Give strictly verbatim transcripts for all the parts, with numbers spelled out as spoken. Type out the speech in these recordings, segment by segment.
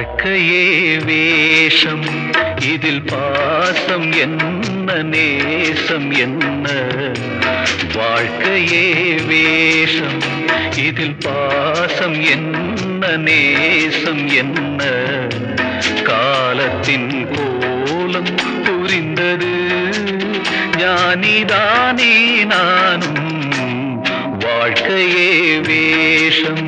வாழ்க்கையே வேஷம், இதில் பாசம் என்ன நேசம் என்ன? வாழ்க்கையே வேஷம், இதில் பாசம் என்ன நேசம் என்ன? காலத்தின் கோலம் புரிந்தது, ஞானிதானே நானும். வாழ்க்கையே வேஷம்.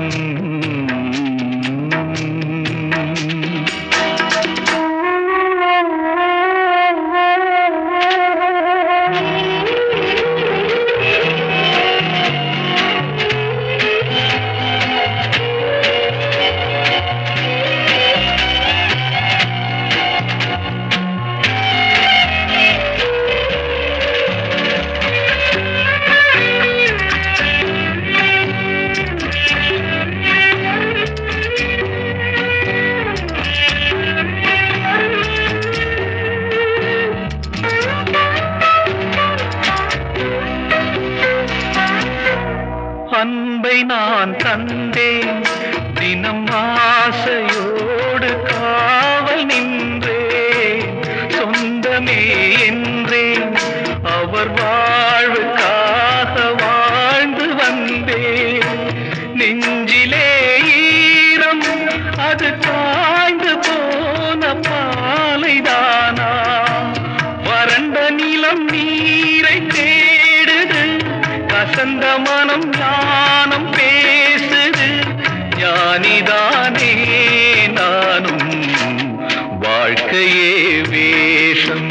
அன்பை நான் தந்தேன், தினம் ஆசையோடு காவல் நின்றேன். சொந்தமே என்றேன், அவர் வாழ்வுக்காக வாழ்ந்து வந்தேன். நெஞ்சிலே ஈரம், அது காய்ந்து போன பாலைதானா? வறண்ட நிலம் நீரை தேடுது, கசந்த மனம் ஞானம் பேசுது, ஞானிதானே நானும். வாழ்க்கையே வேஷம்.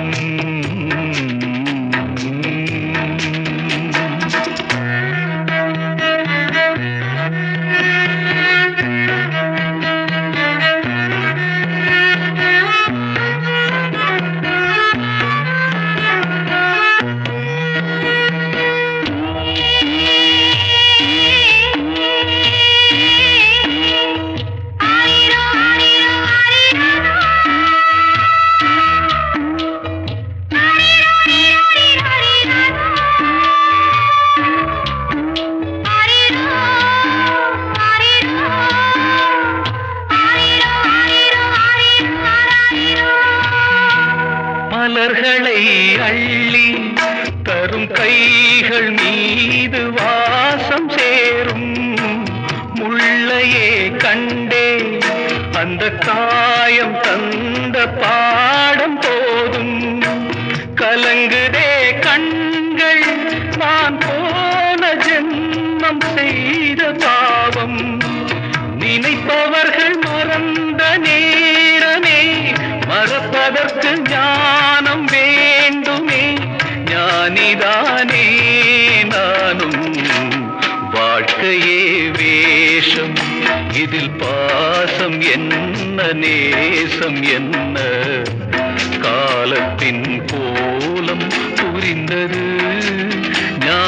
மலர்களை அள்ளி தரும் கைகள் மீது வாசம் சேரும். முள்ளையே கண்டே அந்த காயம் தந்த பாடம் போதும். கலங்குதே கண்கள், நான் போன ஜென்மம் செய்த பாவம். நினைப்பவர்கள் மறந்த நேரமே, மறப்பதற்கு ஞானம் வேண்டுமே, ஞானிதானே நானும். வாழ்க்கையே வேஷம், இதில் பாசம் என்ன நேசம் என்ன? காலத்தின் கோலம் புரிந்தது,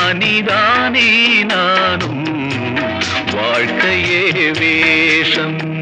ஞானிதானே நானும். வாழ்க்கையே வேஷம்.